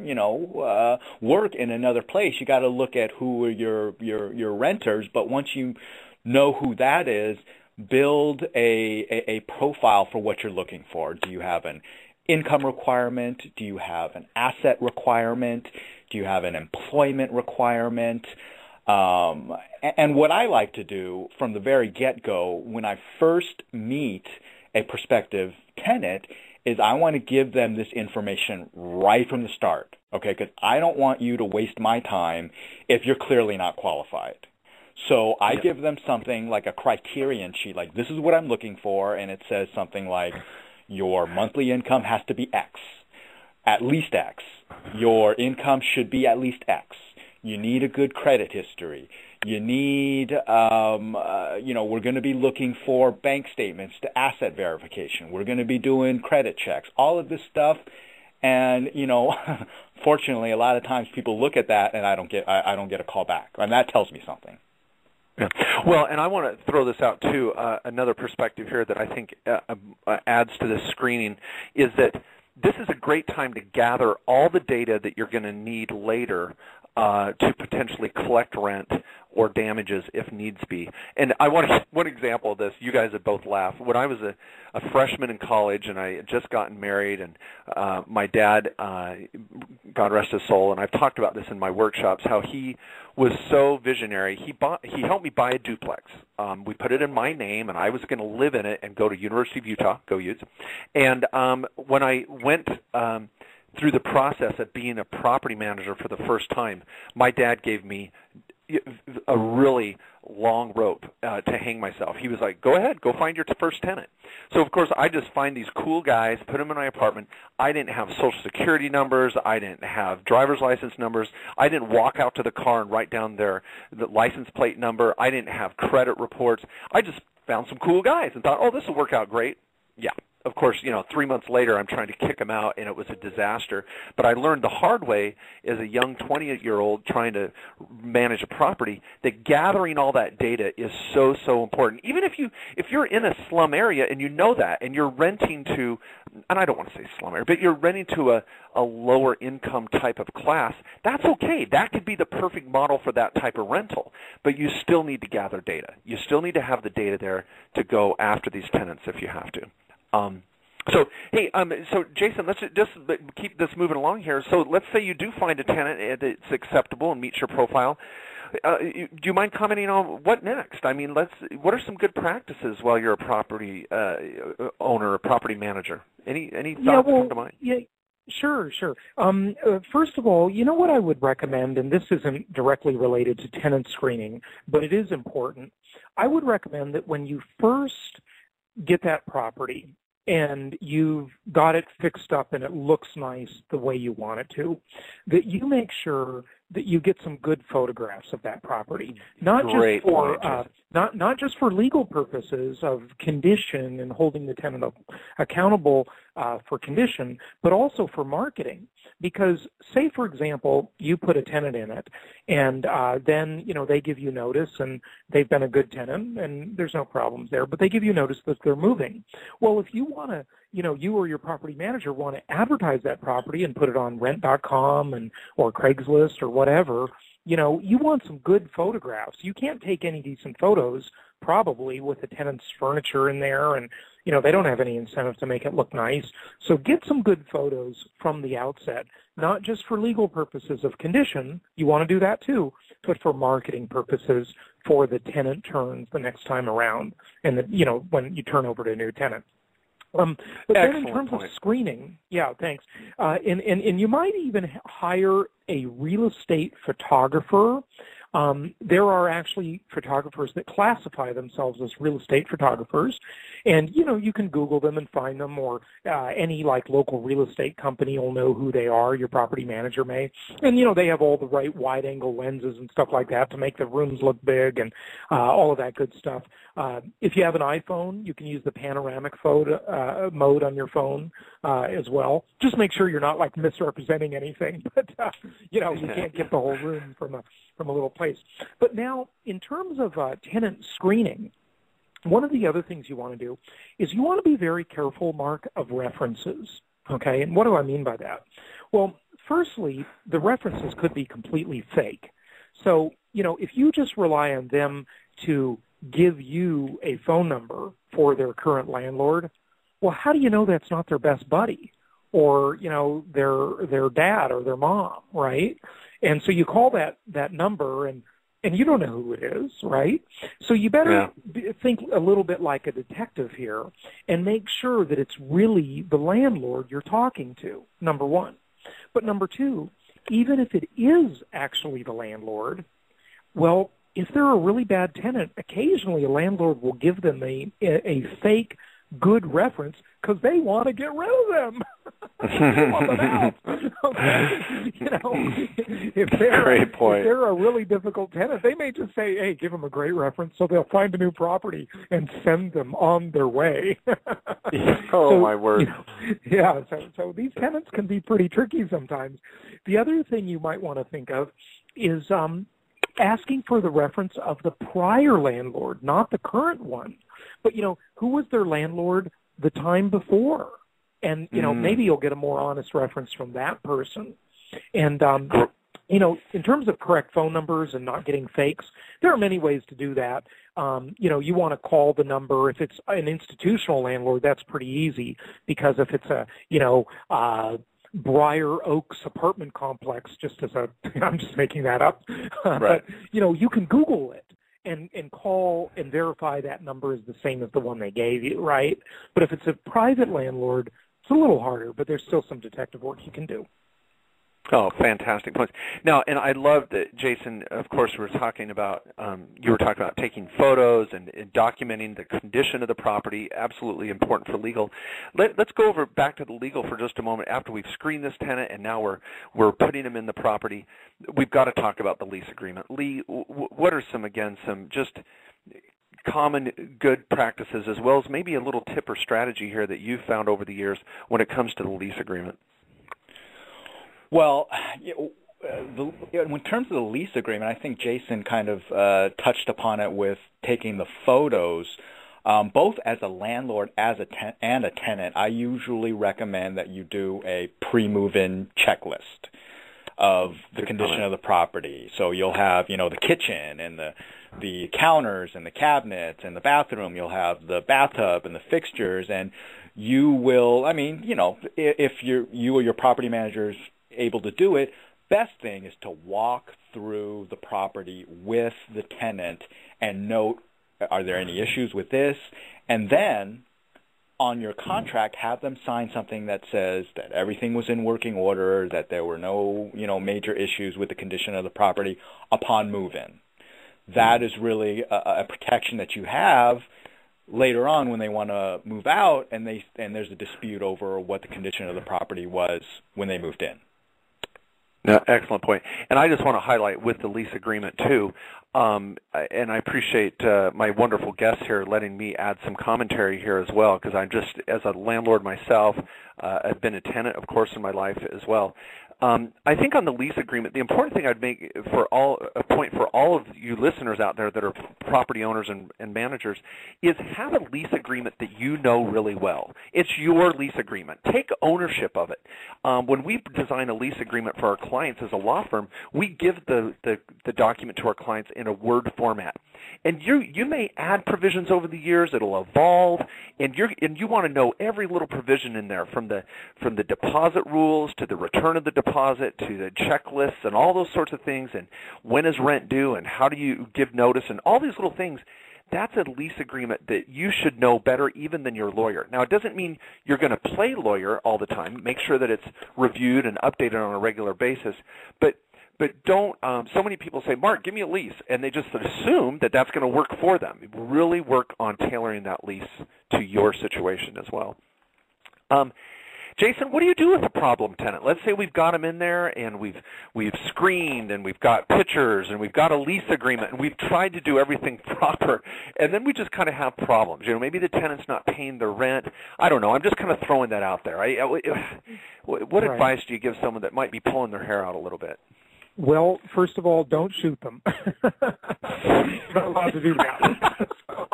work in another place. You got to look at who are your renters, but once you know who that is, build a profile for what you're looking for. Do you have an income requirement? Do you have an asset requirement? Do you have an employment requirement? And what I like to do from the very get-go when I first meet a prospective tenant is I want to give them this information right from the start, okay? Because I don't want you to waste my time if you're clearly not qualified. So I give them something like a criterion sheet, like this is what I'm looking for, and it says something like your monthly income has to be X, at least X. Your income should be at least X. You need a good credit history. You need, we're going to be looking for bank statements to asset verification. We're going to be doing credit checks, all of this stuff. And, fortunately, a lot of times people look at that and I don't get a call back. And that tells me something. Yeah. Well, and I want to throw this out too. Another perspective here that I think adds to this screening is that this is a great time to gather all the data that you're going to need later to potentially collect rent or damages if needs be. And I want one example of this. You guys would both laugh. When I was a freshman in college and I had just gotten married, and my dad, God rest his soul, and I've talked about this in my workshops, how he was so visionary. He helped me buy a duplex. We put it in my name, and I was going to live in it and go to University of Utah, go Utes. And when I went through the process of being a property manager for the first time, my dad gave me a really long rope to hang myself. He was like, go ahead, go find your first tenant. So, of course, I just find these cool guys, put them in my apartment. I didn't have Social Security numbers. I didn't have driver's license numbers. I didn't walk out to the car and write down the license plate number. I didn't have credit reports. I just found some cool guys and thought, oh, this will work out great. Yeah. Of course, 3 months later, I'm trying to kick them out, and it was a disaster. But I learned the hard way as a young 28-year-old trying to manage a property that gathering all that data is so, so important. Even if you're in a slum area and you know that, and you're renting to, and I don't want to say slum area, but you're renting to a lower income type of class, that's okay. That could be the perfect model for that type of rental. But you still need to gather data. You still need to have the data there to go after these tenants if you have to. So Jason, let's just keep this moving along here. So let's say you do find a tenant that's acceptable and meets your profile. Do you mind commenting on what next? I mean, what are some good practices while you're a property owner, a property manager? Any thoughts that come to mind? Yeah. Sure. First of all, what I would recommend, and this isn't directly related to tenant screening, but it is important. I would recommend that when you first get that property and you've got it fixed up and it looks nice the way you want it to, that you make sure that you get some good photographs of that property, not Great just for point. not just for legal purposes of condition and holding the tenant accountable for condition, but also for marketing. Because, say for example, you put a tenant in it, and then they give you notice, and they've been a good tenant, and there's no problems there, but they give you notice that they're moving. Well, if you want to, you or your property manager want to advertise that property and put it on Rent.com or Craigslist or whatever, you want some good photographs. You can't take any decent photos probably with the tenant's furniture in there, and they don't have any incentive to make it look nice. So get some good photos from the outset, not just for legal purposes of condition. You want to do that too, but for marketing purposes for the tenant turns the next time around, and when you turn over to a new tenant. But then in terms of screening, thanks. And you might even hire a real estate photographer. There are actually photographers that classify themselves as real estate photographers, and you can Google them and find them, or any local real estate company will know who they are. Your property manager may, and they have all the right wide-angle lenses and stuff like that to make the rooms look big and all of that good stuff. If you have an iPhone, you can use the panoramic mode on your phone as well. Just make sure you're not misrepresenting anything, but you can't get the whole room from a little place. But now, in terms of tenant screening, one of the other things you want to do is you want to be very careful, Mark, of references. Okay, and what do I mean by that? Well, firstly, the references could be completely fake. So, if you just rely on them to give you a phone number for their current landlord, well, how do you know that's not their best buddy or, their dad or their mom, right? And so you call that number, and you don't know who it is, right? So you better think a little bit like a detective here and make sure that it's really the landlord you're talking to, number one. But number two, even if it is actually the landlord, well, if they're a really bad tenant, occasionally a landlord will give them a fake good reference because they want to get rid of them. If they're a really difficult tenant, they may just say, hey, give them a great reference so they'll find a new property and send them on their way. My word. So these tenants can be pretty tricky sometimes. The other thing you might want to think of is asking for the reference of the prior landlord, not the current one. But, who was their landlord the time before? And, maybe you'll get a more honest reference from that person. And, in terms of correct phone numbers and not getting fakes, there are many ways to do that. You want to call the number. If it's an institutional landlord, that's pretty easy, because if it's Briar Oaks apartment complex, I'm just making that up. Right. But, you can Google it and call and verify that number is the same as the one they gave you, right? But if it's a private landlord, it's a little harder, but there's still some detective work you can do. Oh, fantastic points. Now, and I love that, Jason, of course, you were talking about taking photos and documenting the condition of the property, absolutely important for legal. Let's go back to the legal for just a moment. After we've screened this tenant and now we're putting them in the property, we've got to talk about the lease agreement. Lee, what are some just common good practices, as well as maybe a little tip or strategy here that you've found over the years when it comes to the lease agreement? Well, in terms of the lease agreement, I think Jason kind of touched upon it with taking the photos. Both as a landlord and a tenant, I usually recommend that you do a pre-move-in checklist of the condition of the property. So you'll have, the kitchen and the counters and the cabinets and the bathroom. You'll have the bathtub and the fixtures, and you will, if you or your property manager's able to do it, best thing is to walk through the property with the tenant and note, are there any issues with this? And then on your contract, have them sign something that says that everything was in working order, that there were no, major issues with the condition of the property upon move-in. That is really a protection that you have later on when they want to move out and there's a dispute over what the condition of the property was when they moved in. Yeah, excellent point. And I just want to highlight with the lease agreement too, and I appreciate my wonderful guests here letting me add some commentary here as well, because I'm just, as a landlord myself, I've been a tenant, of course, in my life as well. I think on the lease agreement, the important thing I'd make a point for all of you listeners out there that are property owners and managers is have a lease agreement that you know really well. It's your lease agreement. Take ownership of it. When we design a lease agreement for our clients as a law firm, we give the document to our clients in a Word format. And you may add provisions over the years. It'll evolve, and you want to know every little provision in there, from the deposit rules to the return of the deposit to the checklists and all those sorts of things, and when is rent due and how do you give notice and all these little things. That's a lease agreement that you should know better even than your lawyer. Now, it doesn't mean you're going to play lawyer all the time. Make sure that it's reviewed and updated on a regular basis, but don't, so many people say, Mark, give me a lease, and they just assume that that's going to work for them. Really work on tailoring that lease to your situation as well. Jason, what do you do with a problem tenant? Let's say we've got them in there, and we've screened, and we've got pictures, and we've got a lease agreement, and we've tried to do everything proper, and then we just kind of have problems. Maybe the tenant's not paying their rent. I don't know. I'm just kind of throwing that out there. What advice do you give someone that might be pulling their hair out a little bit? Well, first of all, don't shoot them. You're not allowed to do that.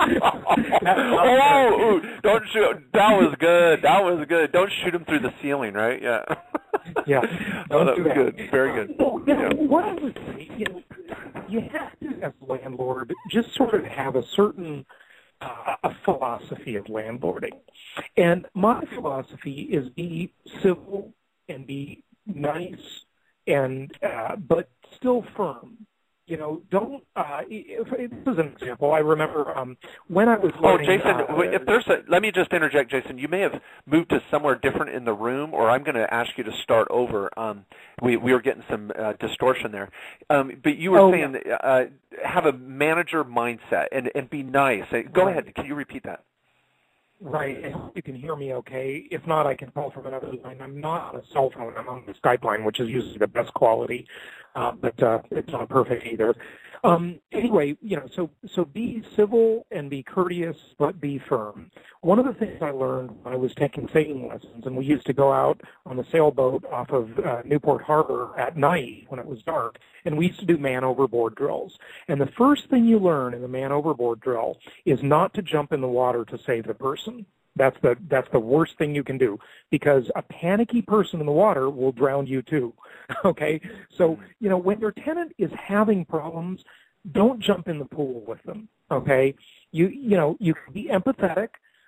Don't shoot. That was good. That was good. Don't shoot them through the ceiling, right? Yeah. Yeah. Don't do that. Good. Very good. Well, what I would say, you have to, as a landlord, just sort of have a certain a philosophy of landlording. And my philosophy is be civil and be nice, and but still firm. Don't. This is an example. I remember when I was. Jason, let me just interject, Jason. You may have moved to somewhere different in the room, or I'm going to ask you to start over. We were getting some distortion there, but you were saying have a manager mindset and be nice. Go ahead. Can you repeat that? Right. I hope you can hear me okay. If not, I can call from another line. I'm not on a cell phone. I'm on the Skype line, which is usually the best quality, but it's not perfect either. Anyway, so be civil and be courteous, but be firm. One of the things I learned when I was taking sailing lessons, and we used to go out on the sailboat off of Newport Harbor at night when it was dark, and we used to do man overboard drills. And the first thing you learn in the man overboard drill is not to jump in the water to save the person. That's the worst thing you can do, because a panicky person in the water will drown you too. Okay? So, when your tenant is having problems, don't jump in the pool with them. Okay? You can be empathetic,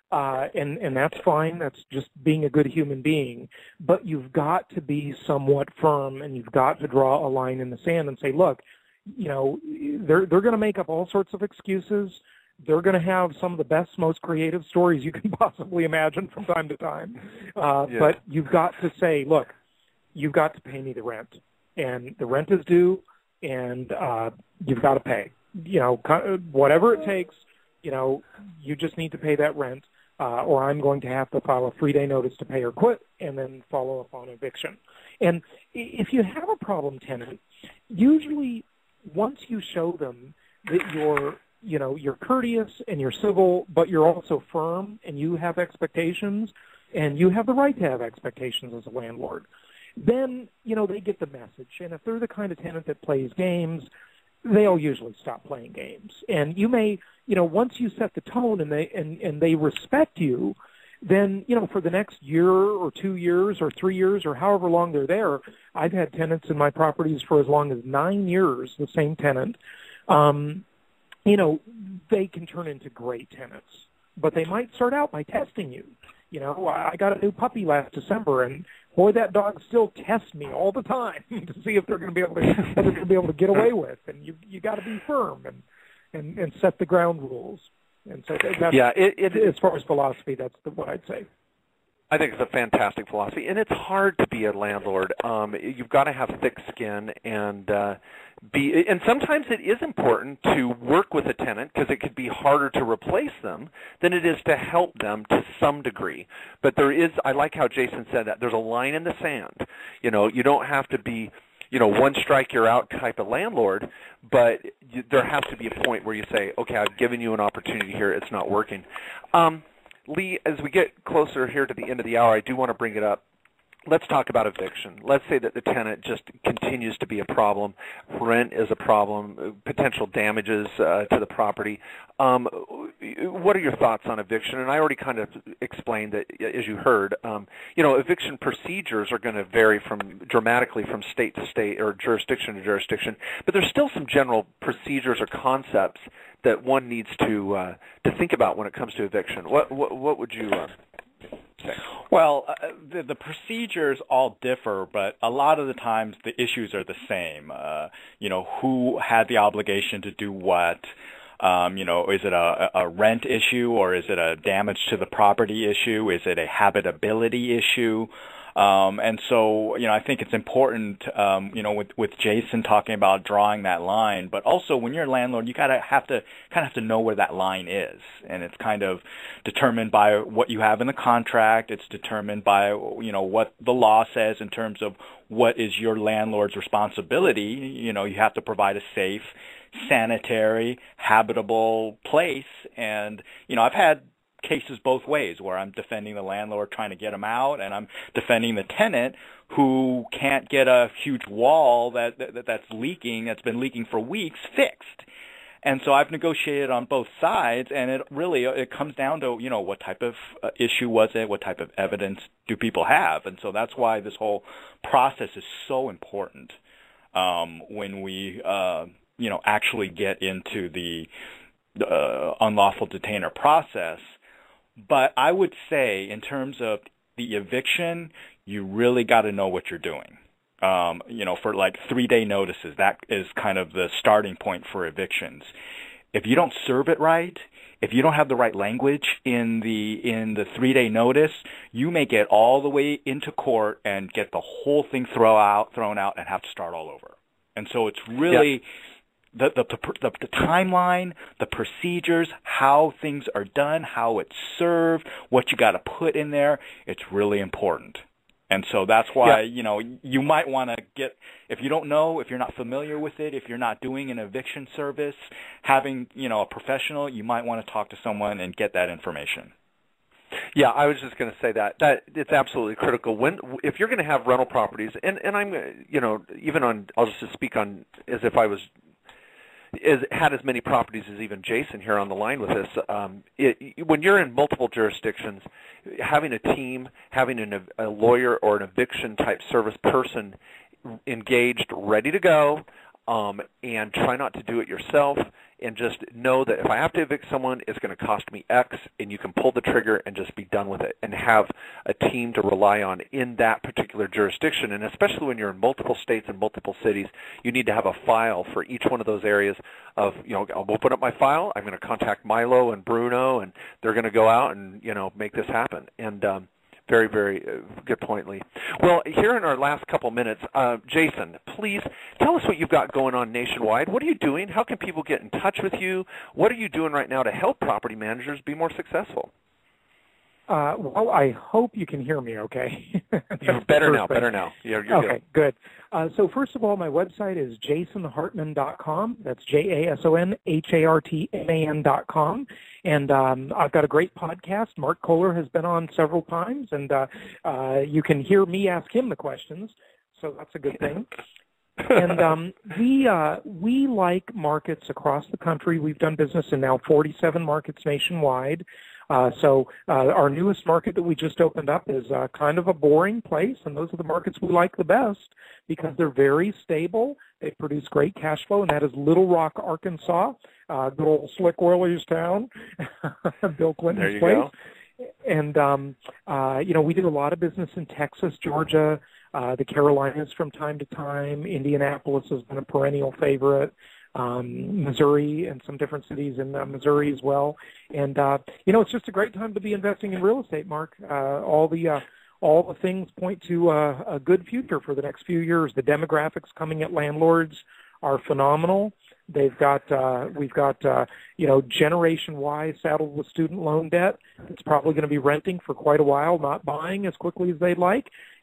and that's fine. That's just being a good human being. But you've got to be somewhat firm, and you've got to draw a line in the sand and say, look, they're going to make up all sorts of excuses. They're going to have some of the best, most creative stories you can possibly imagine from time to time. But you've got to say, look, you've got to pay me the rent. And the rent is due, and you've got to pay. Whatever it takes, you just need to pay that rent, or I'm going to have to file a 3-day notice to pay or quit and then follow up on eviction. And if you have a problem tenant, usually once you show them that you're courteous and you're civil, but you're also firm and you have expectations, and you have the right to have expectations as a landlord, then, they get the message. And if they're the kind of tenant that plays games, they'll usually stop playing games. And you may, once you set the tone and they respect you, then, for the next year or 2 years or 3 years or however long they're there, I've had tenants in my properties for as long as 9 years, the same tenant. They can turn into great tenants, but they might start out by testing you. I got a new puppy last December, and boy, that dog still tests me all the time to see if they're going to be able to get away with. And you got to be firm and set the ground rules. And so that's, as far as philosophy, that's what I'd say. I think it's a fantastic philosophy, and it's hard to be a landlord. You've got to have thick skin and and sometimes it is important to work with a tenant because it could be harder to replace them than it is to help them to some degree. But I like how Jason said that. There's a line in the sand. You don't have to be, one strike you're out type of landlord, but there has to be a point where you say, okay, I've given you an opportunity here, it's not working. Lee, as we get closer here to the end of the hour, I do want to bring it up. Let's talk about eviction. Let's say that the tenant just continues to be a problem. Rent is a problem, potential damages to the property. What are your thoughts on eviction? And I already kind of explained that, as you heard, eviction procedures are going to vary dramatically from state to state or jurisdiction to jurisdiction, but there's still some general procedures or concepts that one needs to think about when it comes to eviction. What would you say? Well, the procedures all differ, but a lot of the times the issues are the same. Who had the obligation to do what? Is it a rent issue, or is it a damage to the property issue? Is it a habitability issue? And so, I think it's important, with Jason talking about drawing that line, but also when you're a landlord, you have to know where that line is. And it's kind of determined by what you have in the contract. It's determined by, what the law says in terms of what is your landlord's responsibility. You have to provide a safe, sanitary, habitable place. And, I've had cases both ways where I'm defending the landlord trying to get him out, and I'm defending the tenant who can't get a huge wall that's leaking, that's been leaking for weeks, fixed. And so I've negotiated on both sides, and it comes down to, what type of issue was it, what type of evidence do people have. And so that's why this whole process is so important when we actually get into the unlawful detainer process. But I would say, in terms of the eviction, you really got to know what you're doing. For like 3-day notices, that is kind of the starting point for evictions. If you don't serve it right, if you don't have the right language in the 3-day notice, you may get all the way into court and get the whole thing thrown out and have to start all over. And so it's really... Yeah. The timeline, the procedures, how things are done, how it's served, what you got to put in there, it's really important. And so that's why, you might want to get, if you don't know, if you're not familiar with it, if you're not doing an eviction service, having, a professional, you might want to talk to someone and get that information. Yeah, I was just going to say that it's absolutely critical. If you're going to have rental properties, and I'm, I'll just speak on as if I was, had as many properties as even Jason here on the line with us. When you're in multiple jurisdictions, having a team, having a lawyer or an eviction type service person engaged, ready to go, and try not to do it yourself, and just know that if I have to evict someone, it's going to cost me X, and you can pull the trigger and just be done with it, and have a team to rely on in that particular jurisdiction. And especially when you're in multiple states and multiple cities, you need to have a file for each one of those areas of, I'll open up my file, I'm going to contact Milo and Bruno, and they're going to go out and, make this happen. And very, very good point, Lee. Well, here in our last couple minutes, Jason, please tell us what you've got going on nationwide. What are you doing? How can people get in touch with you? What are you doing right now to help property managers be more successful? Well, I hope you can hear me okay. Better now. You're okay, good. So first of all, my website is jasonhartman.com. That's JASONHARTMAN.com. And I've got a great podcast. Mark Kohler has been on several times, and you can hear me ask him the questions, so that's a good thing. And we like markets across the country. We've done business in now 47 markets nationwide. So our newest market that we just opened up is kind of a boring place, and those are the markets we like the best because they're very stable. They produce great cash flow, and that is Little Rock, Arkansas, good old Slick Willie's town, Bill Clinton's place. Go. And, we do a lot of business in Texas, Georgia, the Carolinas from time to time. Indianapolis has been a perennial favorite. Missouri and some different cities in Missouri as well. And, it's just a great time to be investing in real estate, Mark. All the things point to a good future for the next few years. The demographics coming at landlords are phenomenal. We've got Generation Y saddled with student loan debt. It's probably going to be renting for quite a while, not buying as quickly as they'd like.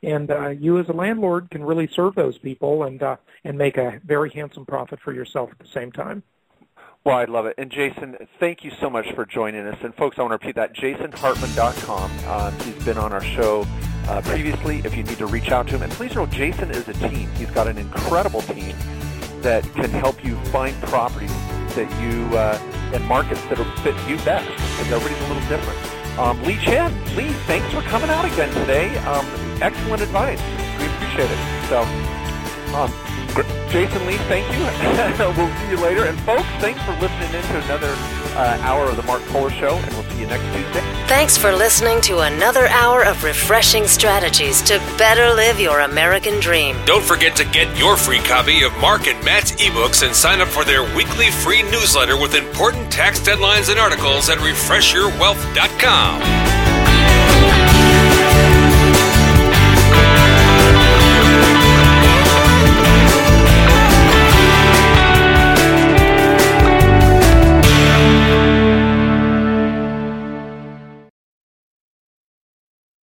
and you as a landlord can really serve those people and make a very handsome profit for yourself at the same time. Well, I love it. And Jason, thank you so much for joining us. And folks, I want to repeat that, jasonhartman.com. He's been on our show previously if you need to reach out to him. And please know, Jason is a team. He's got an incredible team that can help you find properties that you and markets that will fit you best, because everybody's a little different. Lee Chen, Lee, thanks for coming out again today. Excellent advice. We appreciate it. So, Jason, Lee, thank you. We'll see you later. And folks, thanks for listening in to another hour of the Mark Kohler Show, and we'll see you next Tuesday. Thanks for listening to another hour of refreshing strategies to better live your American dream. Don't forget to get your free copy of Mark and Matt's ebooks and sign up for their weekly free newsletter with important tax deadlines and articles at refreshyourwealth.com.